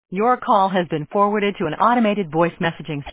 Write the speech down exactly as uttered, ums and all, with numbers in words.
Your call has been forwarded to an automated voice messaging